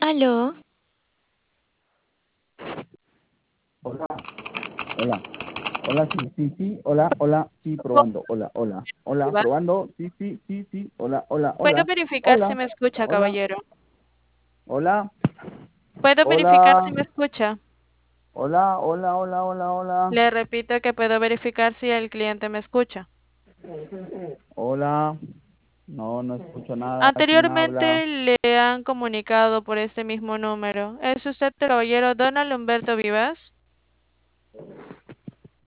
Aló, Hola, hola, hola, sí, sí, sí, hola, hola, sí, ¿cómo probando, hola, hola, hola, va? probando, sí, sí, sí, sí, hola, hola, ¿Puedo hola, verificar si hola, me escucha, hola, caballero? hola, ¿Puedo verificar hola, si me escucha? hola, hola, hola, hola, hola, Le repito que puedo verificar si el cliente me escucha. hola, no, no escucho nada, ¿quién habla? Anteriormente le han comunicado por este mismo número. ¿Es usted el caballero Donald Humberto Vivas?